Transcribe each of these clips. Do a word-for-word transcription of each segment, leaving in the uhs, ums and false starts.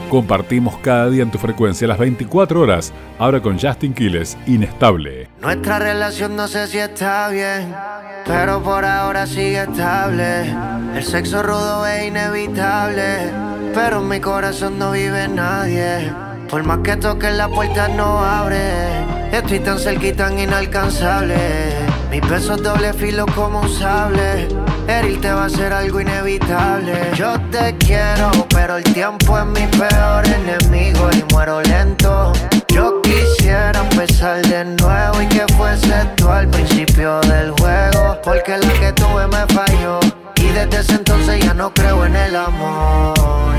Compartimos cada día en tu frecuencia las veinticuatro horas. Ahora con Justin Quiles, Inestable. Nuestra relación no sé si está bien, pero por ahora sigue estable. El sexo rudo es inevitable, pero en mi corazón no vive nadie. Por más que toque la puerta no abre. Estoy tan cerquita, tan inalcanzable. Mis besos doble filo como un sable. Herirte va a ser algo inevitable. Yo te quiero, pero el tiempo es mi peor enemigo y muero lento. Yo quisiera empezar de nuevo y que fuese tú al principio del juego, porque la que tuve me falló y desde ese entonces ya no creo en el amor.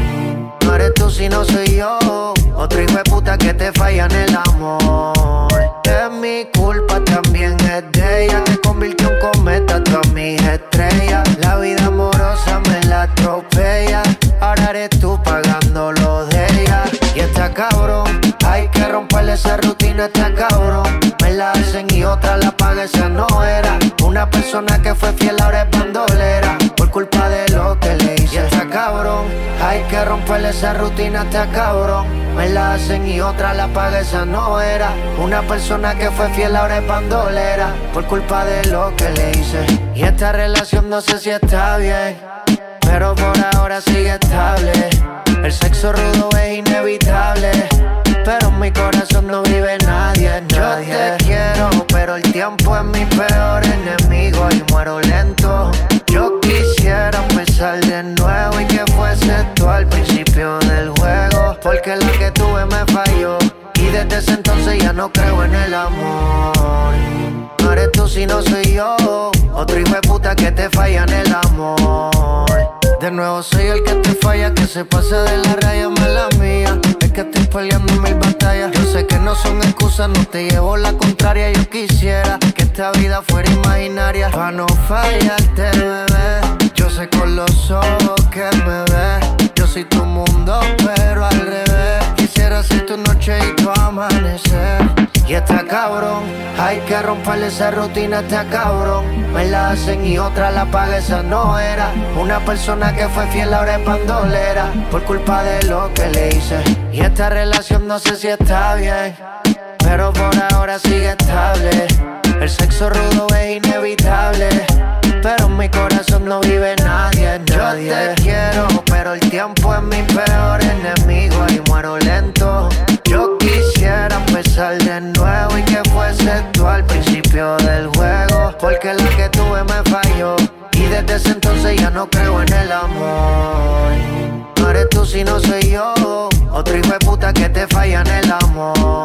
No eres tú si no soy yo, otro hijo de puta que te falla en el amor. Es mi culpa, también es de ella, que convirtió en cometa a todas mis estrellas. La vida amorosa me la atropella, ahora eres tú pagando lo de ella. Y está cabrón, hay que romperle esa rutina, está cabrón. Me la hacen y otra la paga, esa no era. Una persona que fue fiel ahora es bandolera, por culpa de lo que le hice. Y está cabrón, hay que romperle esa rutina, está cabrón. Me la hacen y otra la paga, esa no era. Una persona que fue fiel ahora es bandolera, por culpa de lo que le hice. Y esta relación no sé si está bien, pero por ahora sigue estable. El sexo rudo es inevitable, pero en mi corazón no vive nadie, nadie. Yo te quiero, pero el tiempo es mi peor enemigo y muero lento. Yo quisiera empezar de nuevo y que fuese tú al principio del juego, porque la que tuve me falló y desde ese entonces ya no creo en el amor. No eres tú si no soy yo, otro hijo de puta que te falla en el amor. De nuevo soy el que te falla, que se pase de la raya, mala mía. Es que estoy peleando mil batallas. Yo sé que no son excusas, no te llevo la contraria. Yo quisiera que esta vida fuera imaginaria, pa' no fallarte, bebé. Yo sé con los ojos que me ves, yo soy tu mundo, pero al revés. Quisiera ser tu noche y tu amanecer. Y está cabrón, hay que romperle esa rutina, está cabrón. Me la hacen y otra la paga, esa no era. Una persona que fue fiel ahora es bandolera, por culpa de lo que le hice. Y esta relación no sé si está bien, pero por ahora sigue estable. El sexo rudo es inevitable, pero en mi corazón no vive nadie, nadie. Yo te quiero, pero el tiempo es mi peor enemigo y muero lento. Yo quisiera empezar de nuevo y que fuese tú al principio del juego, porque la que tuve me falló y desde ese entonces ya no creo en el amor. No eres tú si no soy yo, otro hijo de puta que te falla en el amor.